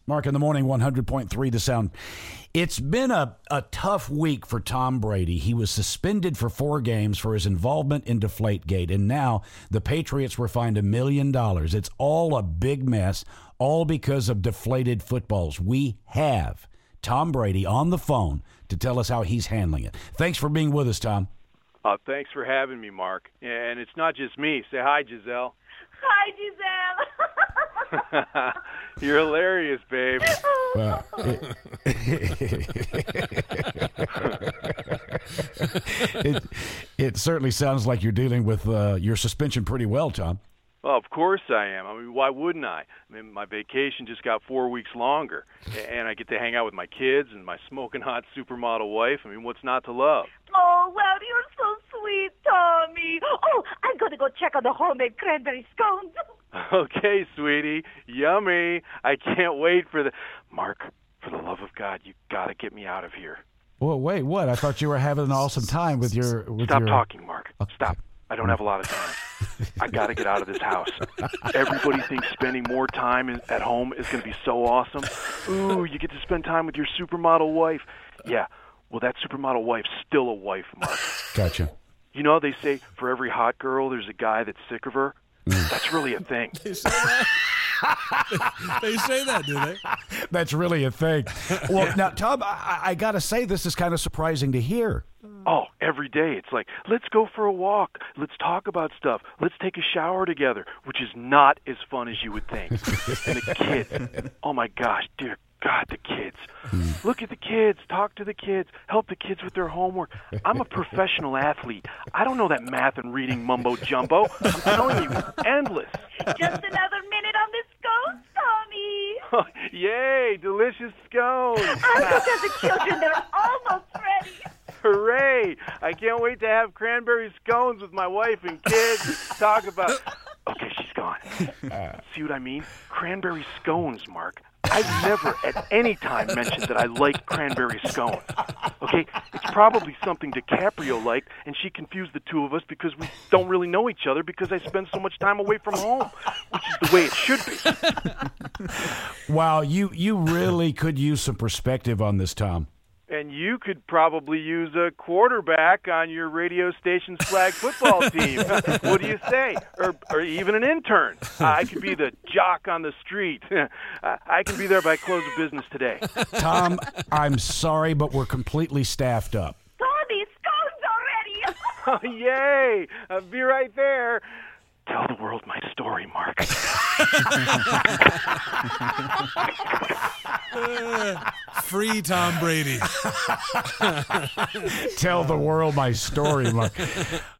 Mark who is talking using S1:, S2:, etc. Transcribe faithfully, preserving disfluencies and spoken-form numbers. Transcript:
S1: Mark in the morning, one hundred point three The Sound. It's been a, a tough week for Tom Brady. He was suspended for four games for his involvement in Deflategate, and now the Patriots were fined a million dollars. It's all a big mess, all because of deflated footballs. We have Tom Brady on the phone to tell us how he's handling it. Thanks for being with us, Tom.
S2: Uh, thanks for having me, Mark. And it's not just me. Say hi, Giselle.
S3: Hi, Giselle.
S2: You're hilarious, babe.
S1: Well, it, it, it certainly sounds like you're dealing with uh, your suspension pretty well, Tom.
S2: Well, of course I am. I mean, why wouldn't I? I mean, my vacation just got four weeks longer, and I get to hang out with my kids and my smoking hot supermodel wife. I mean, what's not to love?
S3: Oh, well, you're so sweet, Tommy. Oh, I'm going to go check on the homemade cranberry scones.
S2: Okay, sweetie. Yummy. I can't wait for the... Mark, for the love of God, you got to get me out of here.
S1: Well, wait, what? I thought you were having an awesome time with your... With
S2: Stop
S1: your...
S2: talking, Mark.
S1: Okay.
S2: Stop. I don't have a lot of time. I got to get out of this house. Everybody thinks spending more time in, at home is going to be so awesome. Ooh, you get to spend time with your supermodel wife. Yeah, well, that supermodel wife's still a wife, Mark.
S1: Gotcha.
S2: You know, they say for every hot girl, there's a guy that's sick of her. Mm. That's really a thing.
S4: They say that? They say that, do they?
S1: That's really a thing. Well, yeah. Now, Tom, I, I got to say, this is kind of surprising to hear.
S2: Oh, every day. It's like, let's go for a walk. Let's talk about stuff. Let's take a shower together, which is not as fun as you would think. And the kids. Oh, my gosh, dear God, the kids. Mm. Look at the kids. Talk to the kids. Help the kids with their homework. I'm a professional athlete. I don't know that math and reading mumbo jumbo. I'm telling you, it's endless.
S3: Just another minute on this scones, Tommy.
S2: Oh, yay, delicious scones.
S3: I look at the children. They're almost ready.
S2: Hooray! I can't wait to have cranberry scones with my wife and kids. Talk about... Okay, she's gone. See what I mean? Cranberry scones, Mark. I've never at any time mentioned that I like cranberry scones. Okay? It's probably something DiCaprio liked, and she confused the two of us because we don't really know each other because I spend so much time away from home, which is the way it should be.
S1: Wow, you, you really could use some perspective on this, Tom.
S2: And you could probably use a quarterback on your radio station's flag football team. What do you say? Or, or even an intern. I could be the jock on the street. I can be there by close of business today.
S1: Tom, I'm sorry, but we're completely staffed up.
S3: Tommy, scones already.
S2: Oh, yay! I'll be right there. Tell the world my story, Mark.
S4: uh, free Tom Brady.
S1: Tell the world my story, Mark.